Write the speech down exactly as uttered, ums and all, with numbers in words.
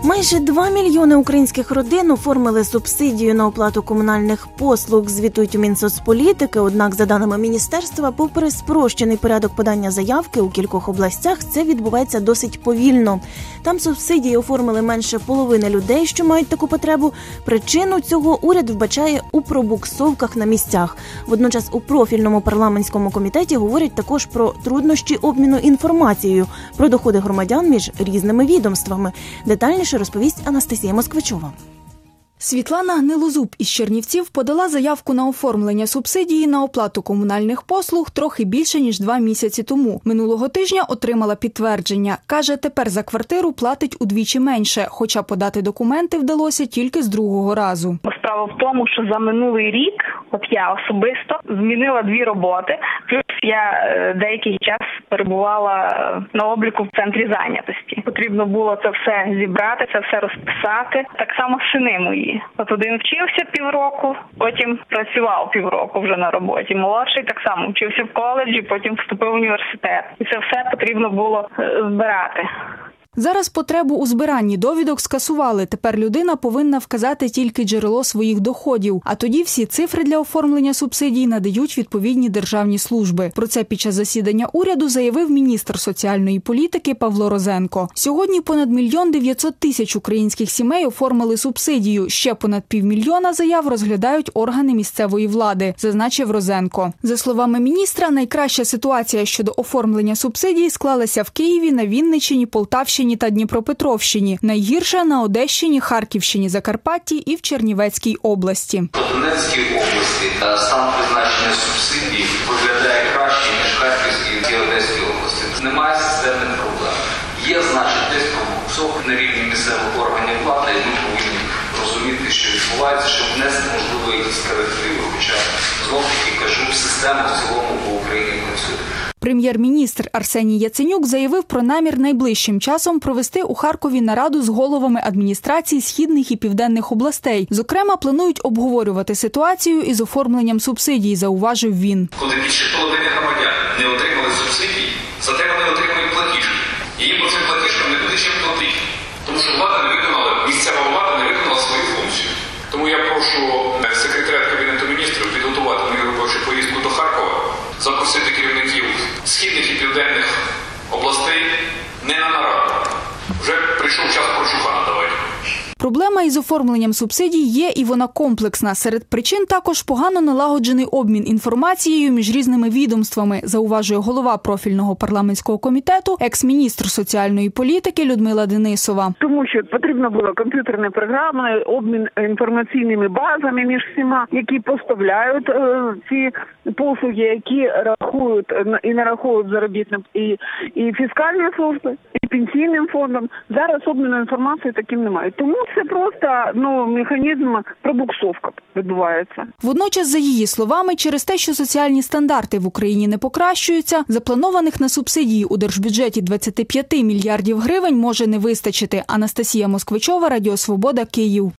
Майже два мільйони українських родин оформили субсидію на оплату комунальних послуг, звітують у Мінсоцполітики. Однак, за даними міністерства, попри спрощений порядок подання заявки, у кількох областях це відбувається досить повільно. Там субсидії оформили менше половини людей, що мають таку потребу. Причину цього уряд вбачає у пробуксовках на місцях. Водночас у профільному парламентському комітеті говорять також про труднощі обміну інформацією про доходи громадян між різними відомствами. Детальніше розповість Анастасія Москвичова. Світлана Гнилозуб із Чернівців подала заявку на оформлення субсидії на оплату комунальних послуг трохи більше, ніж два місяці тому. Минулого тижня отримала підтвердження. Каже, тепер за квартиру платить удвічі менше, хоча подати документи вдалося тільки з другого разу. Справа в тому, що за минулий рік, от я особисто, змінила дві роботи, плюс я деякий час перебувала на обліку в центрі зайнятості. Потрібно було це все зібрати, це все розписати. Так само сини мої. От один вчився півроку, потім працював півроку вже на роботі. Молодший так само вчився в коледжі, потім вступив в університет. І це все потрібно було збирати. Зараз потребу у збиранні довідок скасували. Тепер людина повинна вказати тільки джерело своїх доходів. А тоді всі цифри для оформлення субсидій надають відповідні державні служби. Про це під час засідання уряду заявив міністр соціальної політики Павло Розенко. Сьогодні понад мільйон дев'ятсот тисяч українських сімей оформили субсидію. Ще понад півмільйона заяв розглядають органи місцевої влади, зазначив Розенко. За словами міністра, найкраща ситуація щодо оформлення субсидій склалася в Києві, на Вінниччині, Полтавщині та Дніпропетровщині, найгірше на Одещині, Харківщині, Закарпатті і в Чернівецькій області. В Донецькій області стан призначення субсидій виглядає краще, ніж в Харківській і Одеській області. Немає системних проблем. Є, значить, десь пробуксовка на рівні місцевих органів влади, і ми повинні розуміти, що відбувається, щоб внести, можливо, якісь корективи, хоча, знову-таки кажу, система в цілому по Україні працює. Прем'єр-міністр Арсеній Яценюк заявив про намір найближчим часом провести у Харкові нараду з головами адміністрацій східних і південних областей. Зокрема, планують обговорювати ситуацію із оформленням субсидій, зауважив він. Коли більше половини громадян не отримали субсидії, зате вони отримують платіжки. І їм по цим платіжкам не буде чим платити. Тому що влада не виконала, місцева влада не виконала свою функцію. Тому я прошу секретаріат Кабінету міністрів підготувати мою робочу поїздку до Харкова, запросити керівників східних і південних областей не на нараду. Вже прийшов час прочуха надавати. Проблема із оформленням субсидій є, і вона комплексна. Серед причин також погано налагоджений обмін інформацією між різними відомствами, зауважує голова профільного парламентського комітету, екс-міністр соціальної політики Людмила Денисова. Тому що потрібно було комп'ютерні програми, обмін інформаційними базами між всіма, які поставляють е, ці послуги, які рахують і нараховують заробітні і, і фіскальні служби, і пенсійним фондом. Зараз обміну інформації таким немає. Тому це просто ну, механізм пробуксовка відбувається. Водночас, за її словами, через те, що соціальні стандарти в Україні не покращуються, запланованих на субсидії у держбюджеті двадцять п'ять мільярдів гривень може не вистачити. Анастасія Москвичова, Радіо Свобода, Київ.